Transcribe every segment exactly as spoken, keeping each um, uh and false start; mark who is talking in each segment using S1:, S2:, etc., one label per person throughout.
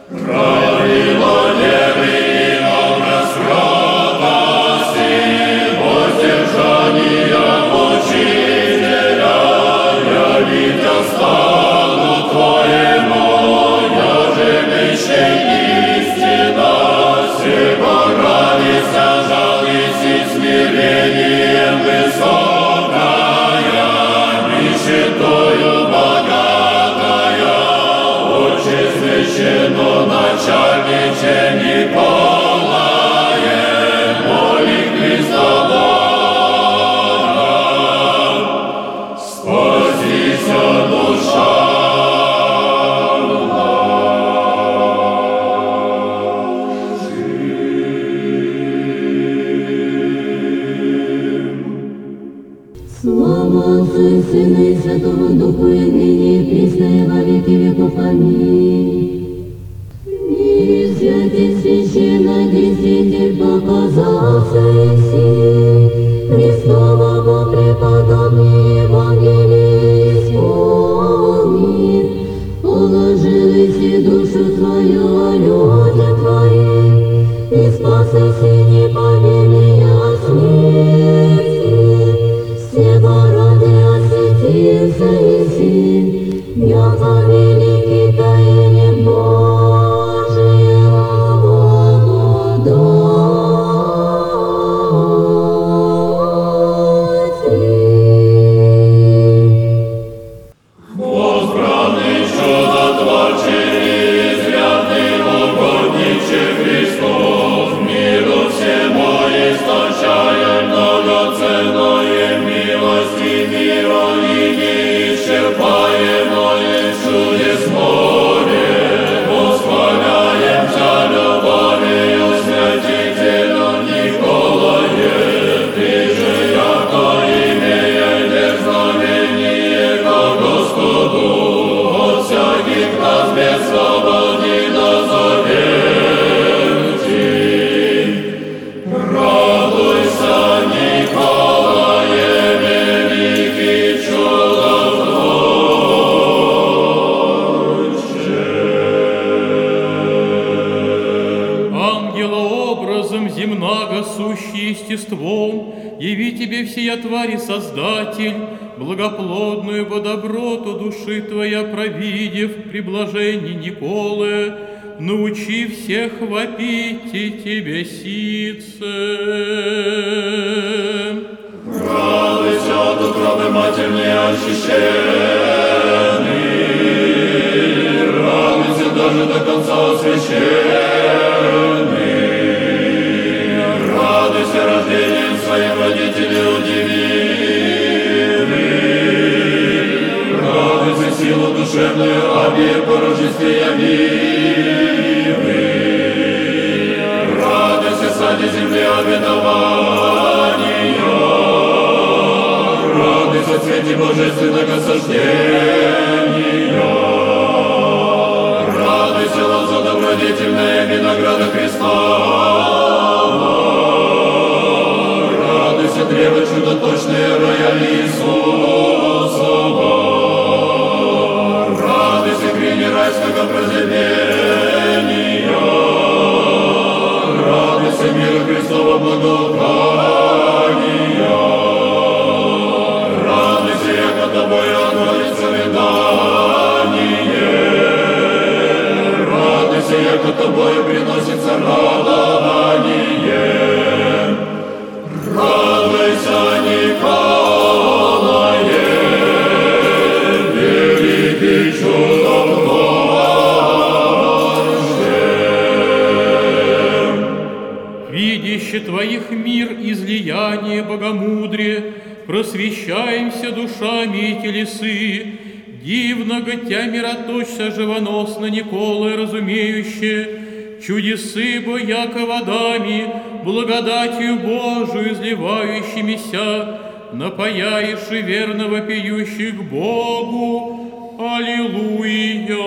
S1: Слава Отцу и Сыну и Святому Духу, и ныне, и присно, и во веки веков. Аминь. Мир святый священнодействитель показался Иси, Христовому преподобный Евангелие исполнит, положил Иси душу твою о людях твоих, и спас Иси неповинные смерти. Все города осветился Иси, яко великий таинен Божия благодати.
S2: Возбранный чудотворче, изрядный угодниче Христов, миру всему источая многоценное милости мира и неисчерпаемое чудес море. Восхваляем Тя любовью святителю Николае, Ты же, яко имея дерзновение ко Господу, от всяких нас без свободы назовем Ти. Радуйся, Николае, великий чудотворче.
S3: Ангелообразом земного сущий естеством, яви тебе всея твари Создатель, благоплодную по доброту души твоя провидев при блажении Николы, научи всех вопить и тебе сице.
S2: Радуйся от утробы матерной очищенный, радуйся даже до конца освященный, радуйся рождением своим родителей удивили, радуйся силу душевную обе по рождестве явили, радуйся саде земли обетования, радуйся цвете божественного сождения, радуйся лоза добродетельная винограда Христова, радуйся древо чудоточное рая Иисусова, радуйся крини райского прозрения, радуйся мира Христова благоухания, радуйся, яко тобой отводится видание, радуйся, яко тобой приносится радование. Радуйся, Николае, великий чудотворче.
S3: Видяще твоих мир излияние богомудрие, просвещаемся душами и телесы, дивного тя мироточься живоносно Николы разумеюще, чудесы бо яко водами, благодатью Божию изливающимися, напаяешь и верно вопиющих Богу. Аллилуйя!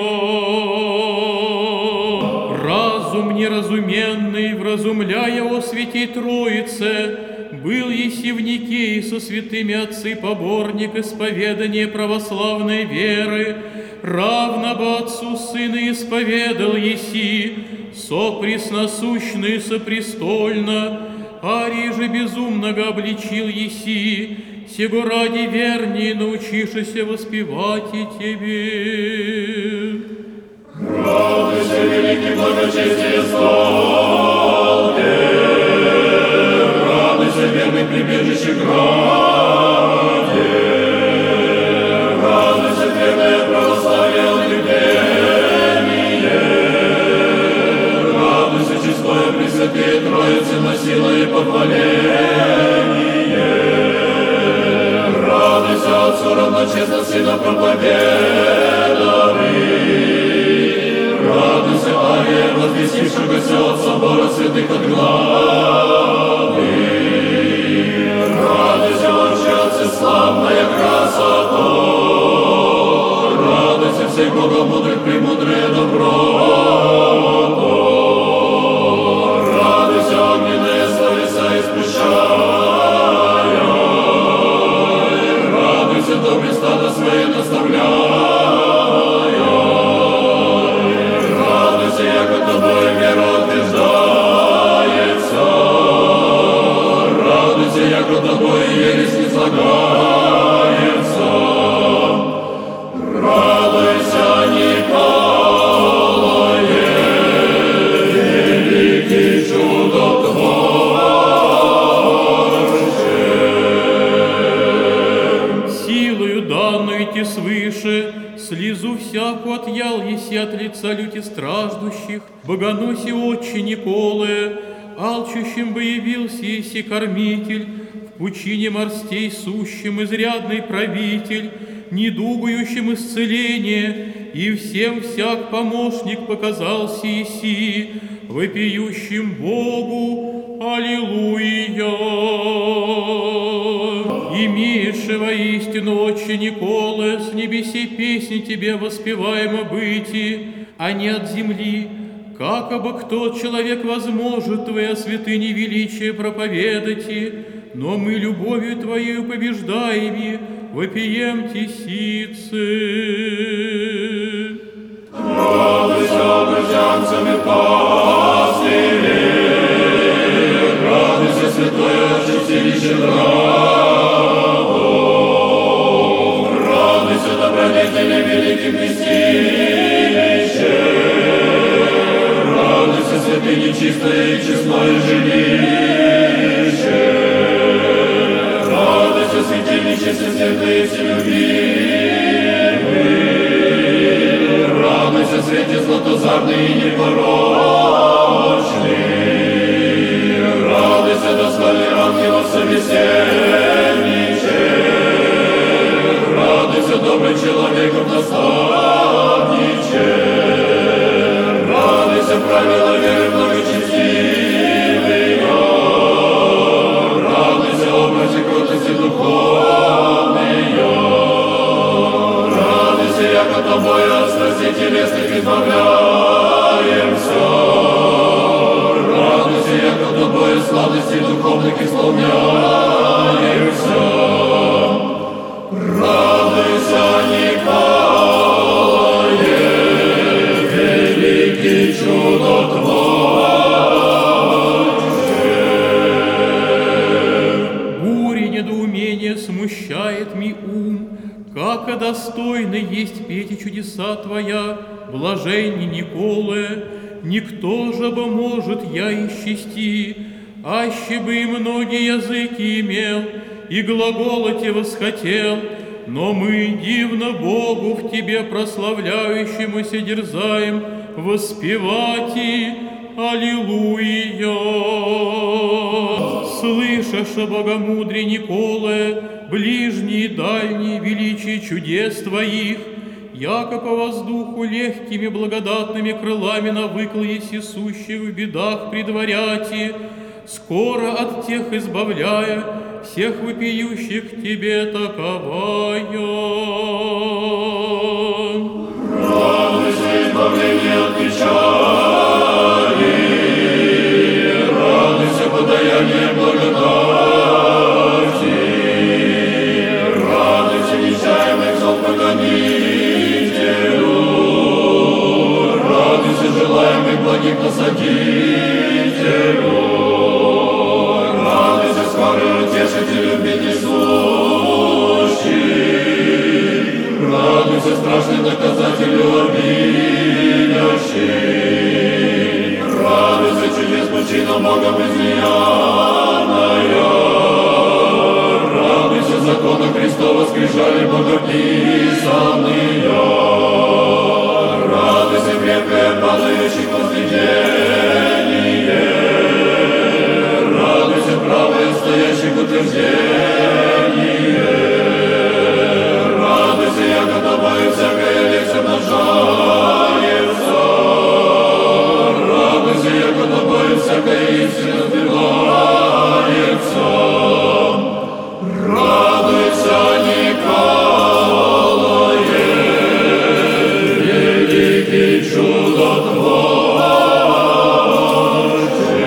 S3: Разум неразуменный, вразумляя о святей Троице, был еси в Никее со святыми отцы поборник исповедания православной веры, равно бы Отцу Сына исповедал еси, сопресносущный сопрестольно, арий же безумного обличил еси, сего ради вернее научившися воспевать и тебе.
S2: Радуйся, великий благочестие столбе, радуйся, верный прибежище граде, радуйся, твердое православие отребение, радуйся, честное Пресвятые Троицы носила и похваление, радуйся, Отцу равночестно Сына проповедовали, радуйся, Ария, возвестившегося от собора святых отглавы. Радуйся, Отче, Отцы, славная красота. Радуйся, всех богомудрых, премудрое доброто. Радуйся, огненные словеса испущая. Радуйся, добрый стадо свое наставляя. Яко тобой вера утверждается, радуйся, яко тобой ересь не слагается, радуйся, Николае, великий чудотворче.
S3: Силою данную идти свыше, слезу всякую отъял еси от лица люти страждущих, богоноси отче Николы, алчущим бы явился еси кормитель, в пучине морстей сущим изрядный правитель, недугающим исцеление, и всем всяк помощник показался еси, вопиющим Богу, аллилуйя. Имеешь воистину, отче Николы, с небеси песни тебе воспеваемо быти, а не от земли, как обо кто человек возможет твоя святыни величие проповедати, но мы любовью твоею побеждаеми вопием тесицы.
S2: Радуйся, обращенцами пастыри, радуйся, святое чистилище нравов, радуйся, добродетели великих вместилище, радуйся, святыни чистое и честное жилище, радуйся, святилище всесвятые вселюбимый, радуйся, свете златозарный и непорочный, радуйся, достойный ангелов собеседниче, радуйся, добрый человеком наставниче, радуйся, правила веры благочестивые, радуйся, образе кротости духовные, радуйся, яко тобою от страстей телесных избавляемся, радуйся, яко тобою сладостей духовных исполняемся, радуйся, Николае, великий чудотворче.
S3: Буря недоумения смущает ми ум, как и достойно есть петь и чудеса Твоя, блаженни Николы, никто же бы может я исчести, аще бы и многие языки имел, и глаголоте восхотел, но мы дивно Богу в Тебе прославляющемуся дерзаем воспевать и аллилуйя. Слышишь о богомудрии Николы, ближние и дальние величие чудес Твоих, яко по воздуху легкими благодатными крылами навыкл еси сущих в бедах предваряти, скоро от тех избавляя, всех вопиющих к Тебе таковая.
S2: Радуйся, избавление от печали, радуйся, подаяние благодати, насадителю. Радуйся, скорый утешителю вездесущий. Радуйся, страшный доказателю обидящий. Радуйся, чудес пучина Богом излиянная. Радуйся, закона Христова скрижали богописанные. Радуйся, крепкая падающих вознедение. Радуйся, правое стоящих утверждение. Радуйся, яко тобою всякая лекция множается. Радуйся, яко тобою всякая истина сбивается. Радуйся, Николае, великий чудотворце.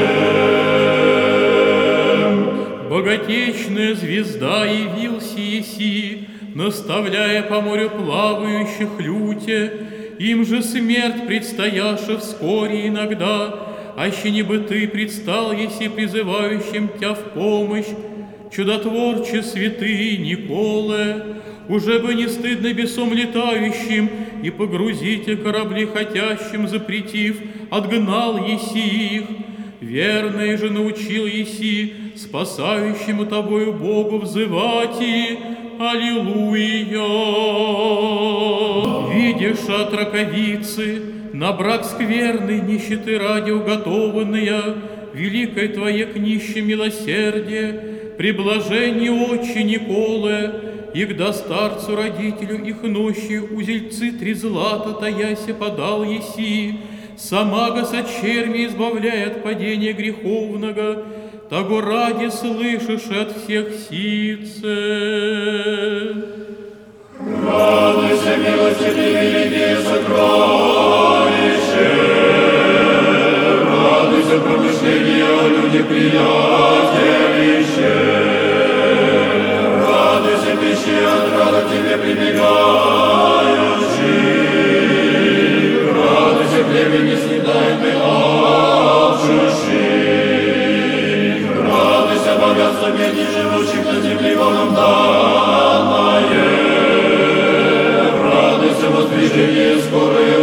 S3: Богатечная звезда явился еси, наставляя по морю плавающих люте, им же смерть предстояша вскоре иногда, аще не бы ты предстал, еси призывающим тя в помощь, чудотворче святый Николе, уже бы не стыдно бесом летающим и погрузите корабли хотящим, запретив, отгнал еси их, верный же научил еси спасающему тобою Богу взывать и Аллилуйя. Видишь от раковицы, на брак скверный, нищеты ради уготованные, великой твоей к нищим милосердие, при блажении отче Николе, егда старцу родителю их нощью узельцы три злата таяся подал еси, сама го со черми избавляя от падения греховного, того ради слышишь от всех сице.
S2: Радуйся, милости ты, великие сокровища. Радуйся, помышления о людях приятелище. Радуйся, пищи отрада к тебе прибегающий. Радуйся, племени снедаемый алчущий. Радуйся, богатство бедных, живущих на земле Богом данное. Радуйся, воздвижение скорое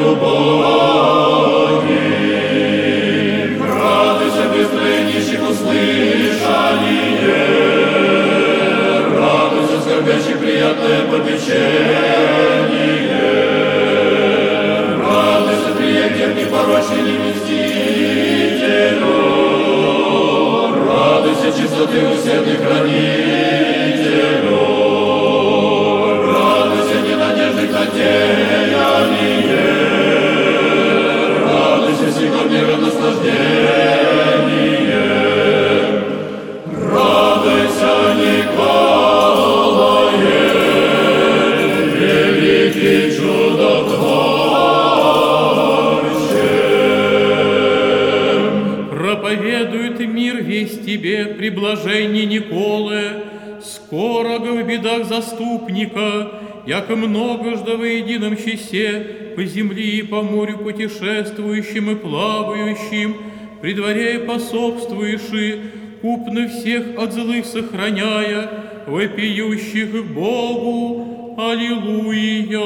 S2: убогих. Радуйся, быстрое нищих услышание. Радуйся, скорбящих приятное попечение. Радуйся, приятель непорочный невместителю. Радуйся, чистоты усердный хранителю. Радуйся, ненадежных на деяние. Радуйся, всего мира наслаждение. Радуйся, Николае, великий чудотворце.
S3: Проповедует мир весь тебе, при блажении Николе, скорого в бедах заступника, яко многожда во едином часе по земле и по морю путешествующим и плавающим, при дворе пособствующи, купно всех от злых сохраняя, вопиющих к Богу. Аллилуйя!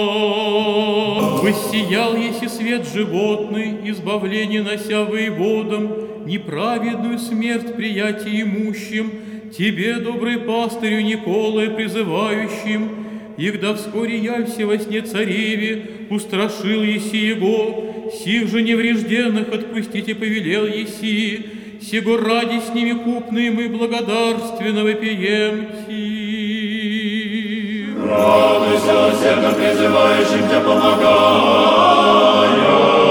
S3: Воссиял еси свет животный, избавление нося воеводам, неправедную смерть приятие имущим, тебе, добрый пастырю Николае, призывающим, егда вскоре явься во сне цареве, устрашил еси его, сих же неврежденных отпустите повелел еси, сего ради с ними купные мы благодарственно вопиемти.
S2: Радуйся, усердно призывающим тебя помогая.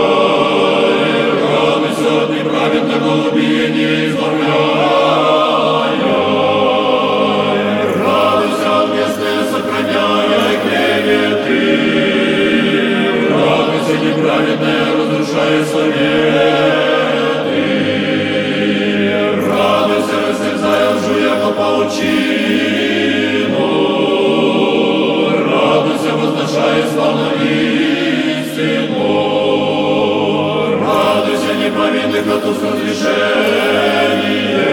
S2: Радуйся от неправедного убиения избавляя. Радуйся от местные сохраняя клеветы. Радуйся, неправедное разрушая советы. Радуйся, растерзая лжу, яко паучину. Радуйся, возношая славно истину. повинных от уст разрешение.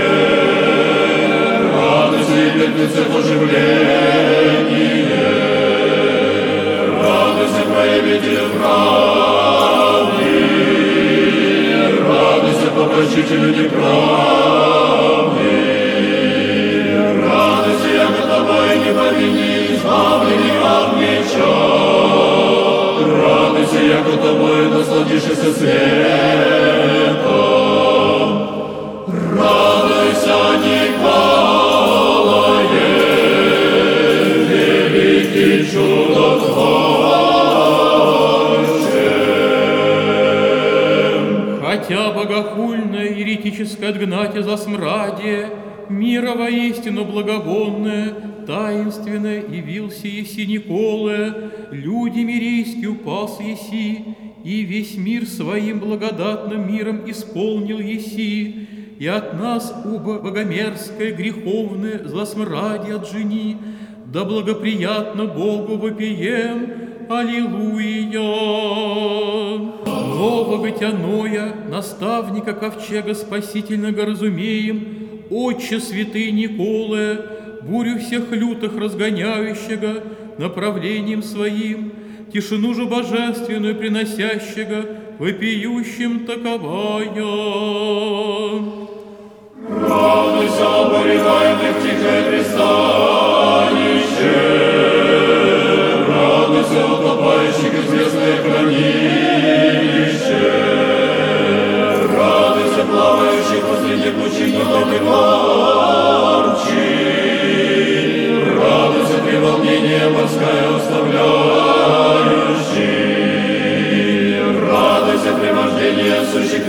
S2: Радуйся и мертвецов оживление. Радуйся, проявителю правды. Радуйся, попращителю неправды. Радуйся, яко тобой не повини, избавленный от меча. Радуйся, яко тобой насладишься светом. Радуйся, Николае, великий чудотворце.
S3: Хотя богохульное еретическое отгнатие за смрадие, мира воистину благовонное, таинственное явился еси Николе, люди мирийски упас еси, и весь мир своим благодатным миром исполнил еси, и от нас, убо богомерзкое, греховное, злосмрадие отжени, да благоприятно Богу вопием, Аллилуйя! Нового тяноя, наставника ковчега спасительного разумеем, Отче святый Николе, бурю всех лютых разгоняющего направлением своим, тишину же божественную приносящего, вопиющим таковая.
S2: Радуйся, обуреваемых тихое пристанище, радуйся, утопающих известное хранилище, радуйся, плавающих посреди пучины воды порчи, радуйся, треволнение морское уставляющий, радуйся, привождение сущих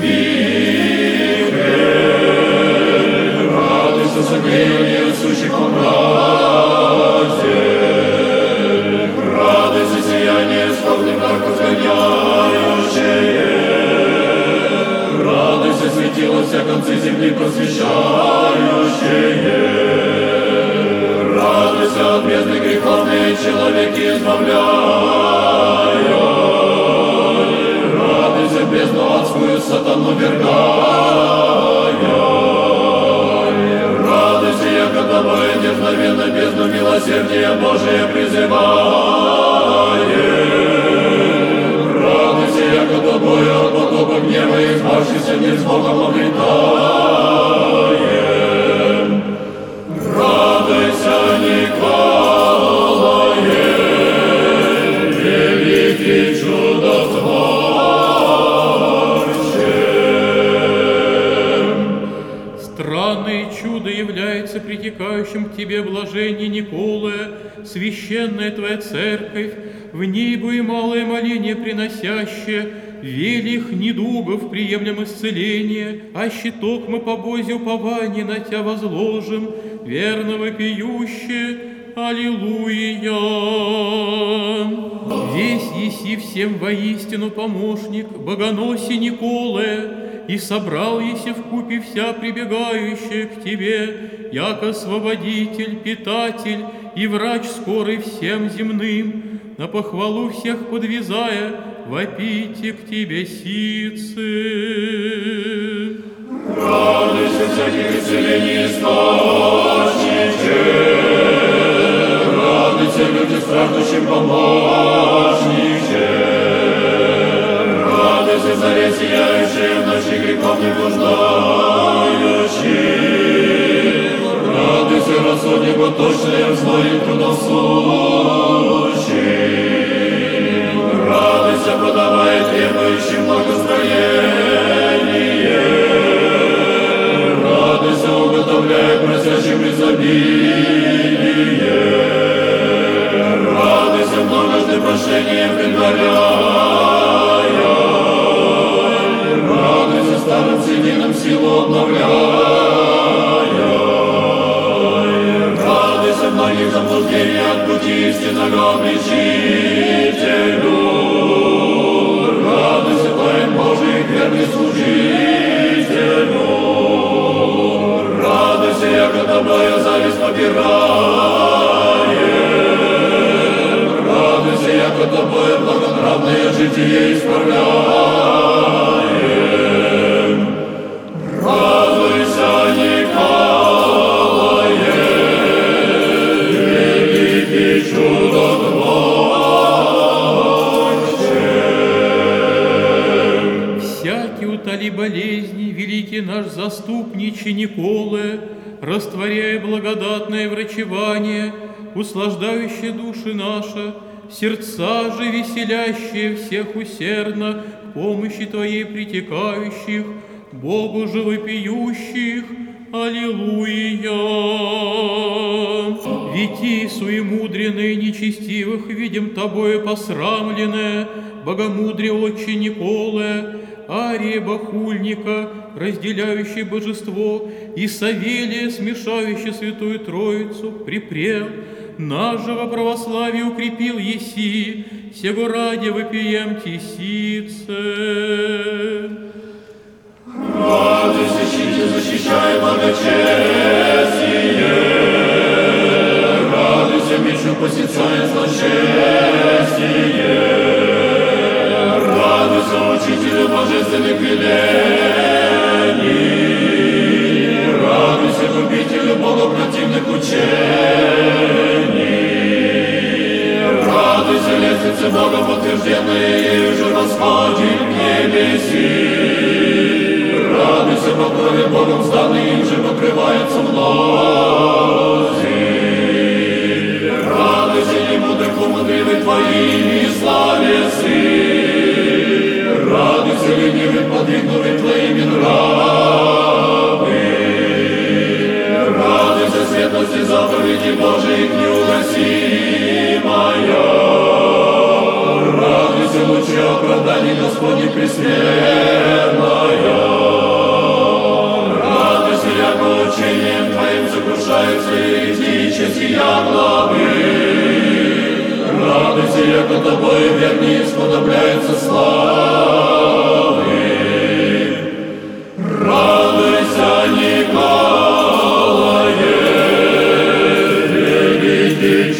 S2: вихрей, радуйся, согревание сущих в мразе, радуйся, сияние сходных так разгоняющее, радуйся, светило вся концы земли просвещающее, радуйся, от бездны греховные человеки избавляя, радуйся, бездну адскую сатану вергая, радуйся, яко тобой дерзновенно бездну милосердия Божия призывая, радуйся, яко тобой от потопа гнева избавшийся мир с Богом обретаем. Радуйся, Николае, великий чудотворце.
S3: Странное чудо является притекающим к тебе блажение Николе, священная твоя церковь, в ней бы и малое моление приносящее, велих недугов приемлем исцеление, а щиток мы по Бозе упование на Тя возложим, верно вопиюще, Аллилуйя! Весь еси всем воистину помощник, богоноси Николе, и собрал еси вкупе вся прибегающая к тебе, яко освободитель, питатель и врач скорый всем земным, на похвалу всех подвязая, вопите к тебе сицы.
S2: Радуйся, всяких исцелений источнике, радуйся, люди страждущим помощнике, радуйся, заре сияющие в ночи грехов не блуждающий, радуйся, рассуднику точное в злое трудом сущий, радуйся, подавая требующим благостроение, радуйся, уготовляя просящим изобилие, радуйся, множество прошением предваряя, радуйся, старым сединам силу обновляя, радуйся, многих заблуждений от пути истинного обличителю, радуйся, Твоим Божий верный служителю, радуйся, яко тобою зависть попираем, радуйся, яко тобою благонравное житие исправляем,
S3: яки утоли болезни, великий наш заступниче Николе, растворяя благодатное врачевание, услаждающее души наши, сердца же веселящие всех усердно к помощи Твоей притекающих, Богу же вопиющих. Аллилуйя! Веки суемудренные нечестивых видим Тобою посрамленное, богомудрие отче Николе, Ария Бахульника, разделяющий божество, и Савелия, смешающий Святую Троицу, припрел, нас же во православии укрепил еси, сего ради вопием тесице.
S2: Радуйся, щите, защищай благочестие, радуйся, мечу посещая злочестие, радуйся, учителю божественных велений, радуйся, губителю богопротивных учений, радуйся, лестнице Бога подтвержденной, же восходим к небеси. Радуйся, по крови Богом сданный, им же покрывается мнози. Радуйся, немудрых умудривый Твоими славесы. Радуйся, ленивый подвигнувый Твоими нравы. Радуйся, светлости заповеди Божиих неугасимая. Радуйся, лучи оправданий Господи пресветлая. Учением Твоим сокрушаются этические главы. Радуйся, яко Тобою верные сподобляются славы. Радуйся, Николае, великий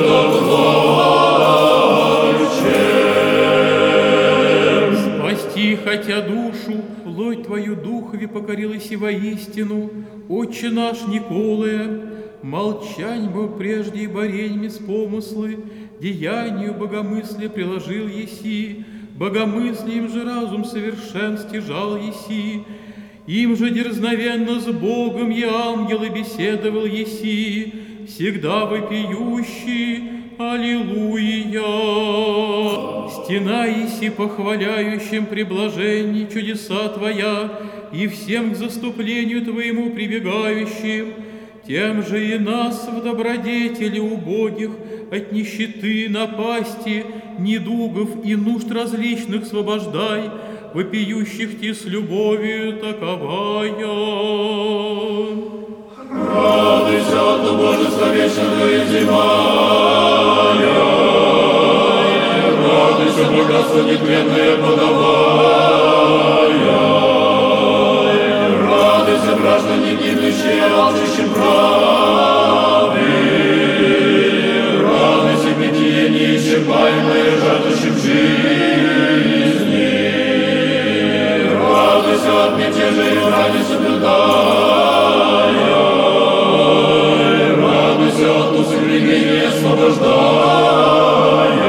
S2: чудотворче.
S3: Спасти хотя душу, плоть Твою духове покорилась и воистину, Отче наш Николая, молчань был прежде и бореньми с помыслы, деянию богомыслия приложил еси, богомыслием же разум совершен стяжал еси, им же дерзновенно с Богом и ангелы беседовал еси, всегда вопиющий. Аллилуйя! Стена еси, похваляющим при блажении чудеса Твоя, и всем к заступлению Твоему прибегающим, тем же и нас в добродетели убогих от нищеты, напасти, недугов и нужд различных освобождай, вопиющих Ти с любовью таковая.
S2: Радуйся от убожества вечного и земная, радуйся, богатство нетленное подавая, радуйся, граждане гибнущие, алчущим правды, радуйся, питье неисчерпаемое, жаждущим жизни, радуйся от мятежа и брани соблюдая, от усыновления освобождая.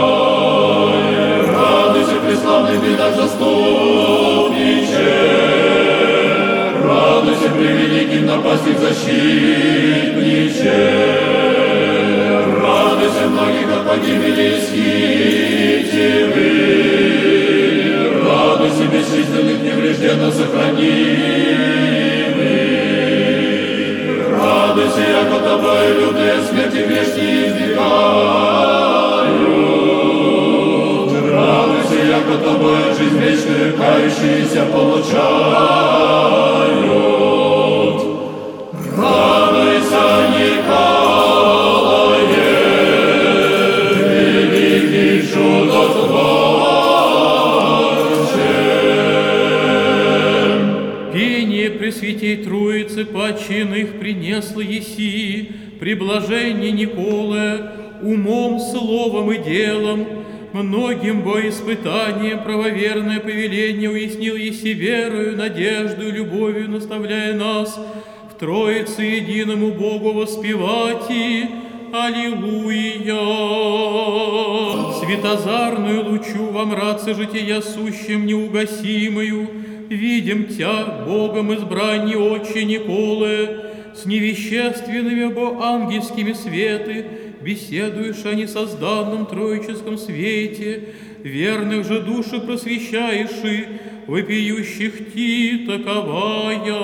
S2: Радуйся, преславный бедах заступниче, радуйся, превеликим напастях защитниче, радуйся, многих от погибели исхитивы, радуйся, бесчисленных неврежденно сохранимых. Радуйся, яко Тобою лютые смерти грешные избегают. Радуйся, яко Тобою жизнь вечную кающиеся получают. Радуйся, Николае, великий чудотворче.
S3: Пение Пресвятей Троицы починных принесло еси, при блажении Николая, умом, словом и делом, многим боиспытанием правоверное повеление уяснил еси верою, надеждою, любовью, наставляя нас в Троице единому Богу воспевать и Аллилуйя. Светозарную лучу во мраце жития сущем неугасимую, видим Тя, Богом избранни Отче Николы, с невещественными бо ангельскими светы, беседуешь о несозданном троическом свете, верных же души просвещаешь и вопиющих Ти таковая.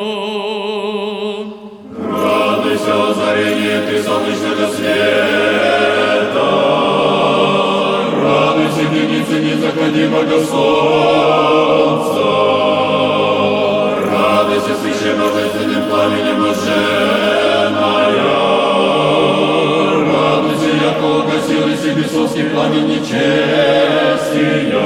S2: Радуйся, озарение Ты солнечного света, радуйся, деницы незаходимого солнца, радуйся, священно божественным пламенем блаженная, радуйся, яко угасил и бесовский пламень нечестия,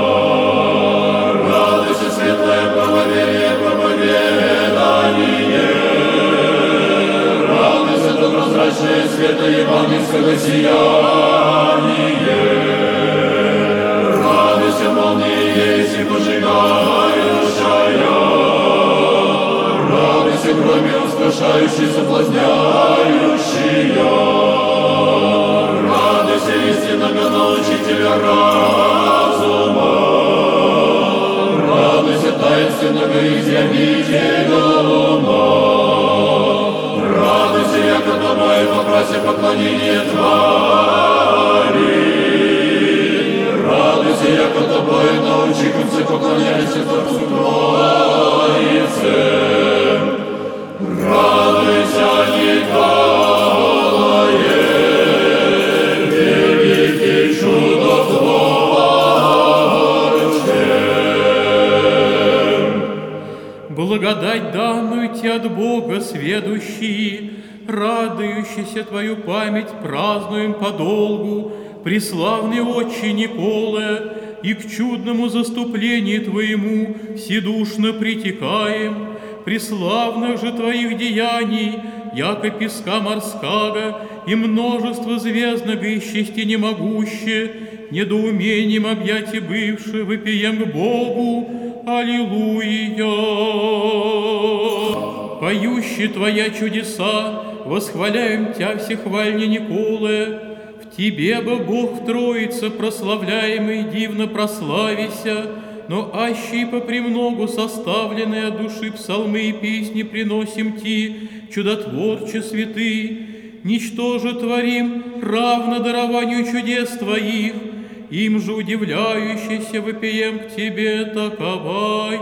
S2: радуйся, светлое правоверие, проповедание, радуйся, доброзрачное света евангельского сияние, радуйся, молнии ереси пожигающая, радуйся, громе устрашающей, соблазняющая, радуйся, истинного научителя разума, радуйся, таинственного изъявителя ума, радуйся, яко тобой попроси поклонение твари, радуйся, яко тобой научикся поклоняйся Творцу Троице, радуйся, Николае, великий чудотворце.
S3: Благодать данную Ти от Бога сведущий, радующийся Твою память празднуем подолгу, преславный Отче Николе, и к чудному заступлению Твоему вседушно притекаем, преславных же Твоих деяний, яко песка морского и множество звездного исчести немогуще, недоумением объятия бывши, вопием к Богу. Аллилуйя! Поющие Твоя чудеса, восхваляем Тя всехвальне Николе, в Тебе бы Бог Троица, прославляемый, дивно прославися, но аще и попремногу составленные от души псалмы и песни приносим Ти, чудотворче святый, ничтоже творим, равно дарованию чудес Твоих, им же удивляющийся вопием к Тебе таковая.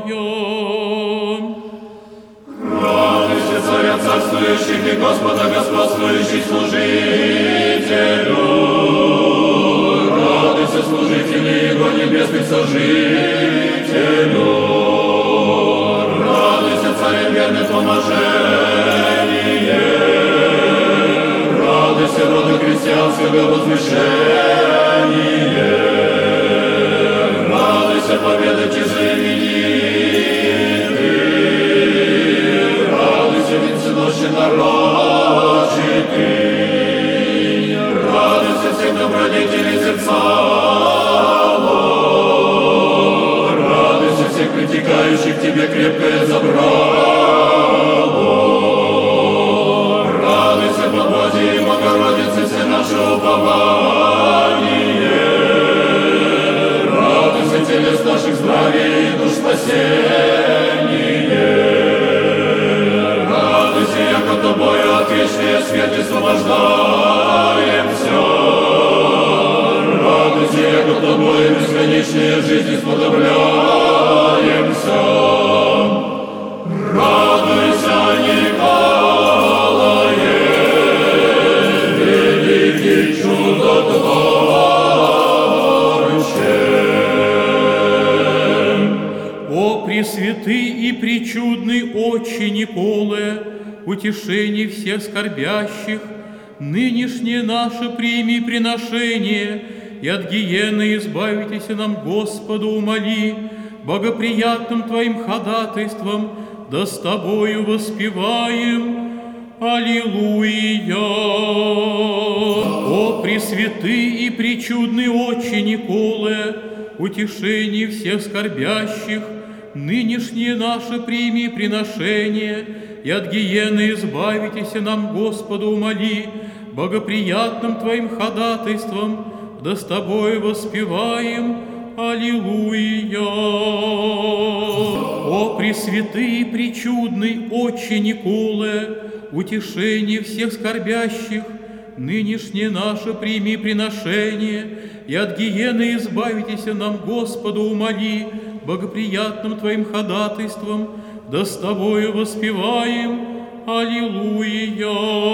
S2: Радуйся, Царя царствующих и Господа господствующих служителю, радуйся, служители Его небесных сожителю, радуйся, Царя верный поможение, радуйся, рода христианского возвышения, радуйся, победа Ти знаменитый, радуйся, венценосче нарочитый, радуйся, всех добродетелей зерцало, радуйся, всех притекающих к Тебе крепкое забрало, радуйся, Богоди и Богородице, все наше упование, радуйся, телес наших здравия и душ спасения, радуйся, яко Тобою от вечной смерти освобождаемся, радуйся, яко Тобою бесконечной жизни сподобляемся, радуйся, Николае, великий чудотворце.
S3: О пресвятый и пречудный Отче Николе, утешение всех скорбящих, нынешнее наше прими приношение, и от гиены избавитесь нам, Господу, умоли, богоприятным Твоим ходатайством, да с Тобою воспеваем. Аллилуйя! О пресвятый и пречудный Отче Николе, утешение всех скорбящих, нынешнее наше прими приношение, и от гиены избавитесь нам, Господу, умоли, богоприятным Твоим ходатайством, да с Тобой воспеваем. Аллилуйя! О, пресвятый и пречудный Отче Николе, утешение всех скорбящих, нынешнее наше прими приношение, и от гиены избавитесь нам, Господу, умоли, богоприятным Твоим ходатайством, да с Тобою воспеваем. Аллилуйя!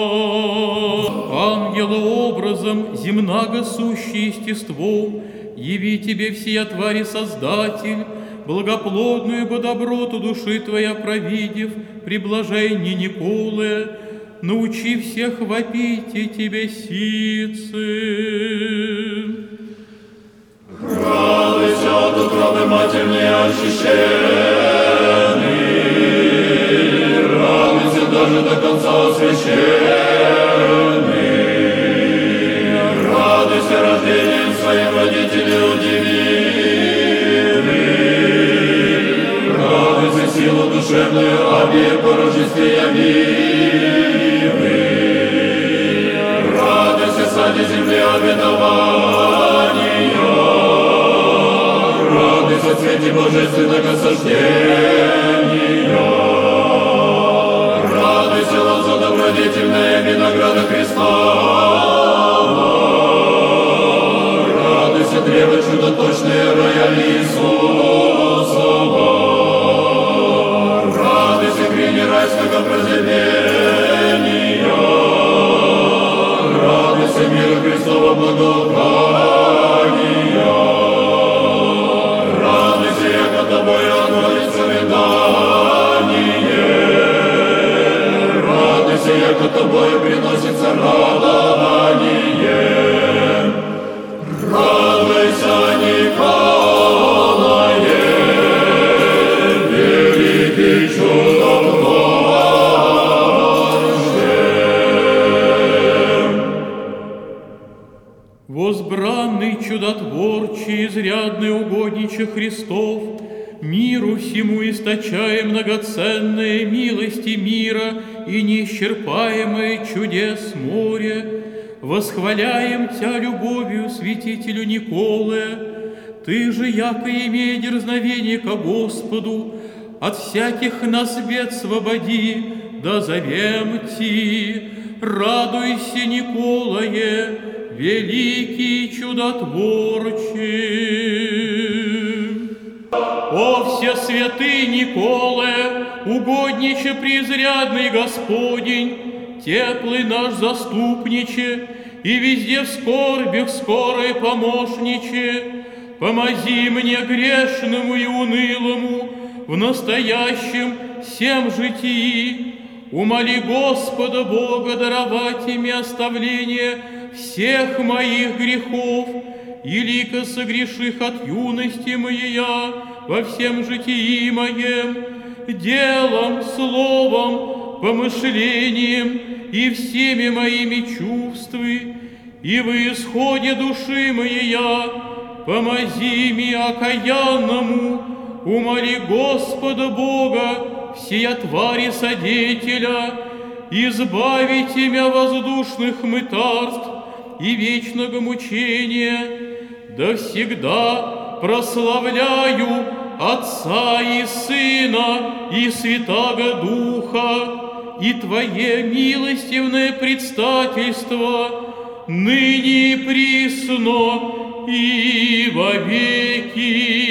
S3: Ангелообразом земнаго сущий естеством, яви Тебе всея твари Создатель, благоплодную бы доброту души Твоя провидев, при блажении Николе, научи всех вопить и Тебе сицы.
S2: Радуйся от утробы матерней очищенный, радуйся даже до конца освященный, радуйся рождением своим родителей удивили, радуйся силу душевную обе по рождестве явили, радуйся саде земли обетования, радуйся цвете божественного сождения, радуйся лоза добродетельная винограда Христова, радуйся древо чудоточное рояль Иисусова, радуйся крини райского прозрения, радуйся мира Христова благоухания, радуйся, яко тобою отводится рыдание, радуйся, яко тобою приносится радование. Радуйся, Николае, великий чудотворце.
S3: Возбранный чудотворче, изрядный угодниче Христов, миру всему источая многоценные милости мира и неисчерпаемое чудес море, восхваляем Тя любовью, святителю Николе. Ты же, яко имея дерзновение ко Господу, от всяких нас бед свободи, да зовем Ти. Радуйся, Николае, великий чудотворче. О, все святый Николе, угодниче презрядный Господень, теплый наш заступниче, и везде в скорбях скорой помощниче, помози мне грешному и унылому в настоящем всем житии. Умоли Господа Бога даровать ими оставление всех моих грехов, елико согреших от юности моя во всем житии моем, делом, словом, помышлением и всеми моими чувствами, и в исходе души моя помози мне окаянному, умоли Господа Бога, всея твари содетеля, избавить меня воздушных мытарств и вечного мучения, да всегда прославляю Отца и Сына и Святаго Духа, и Твое милостивное предстательство ныне и присно и во веки.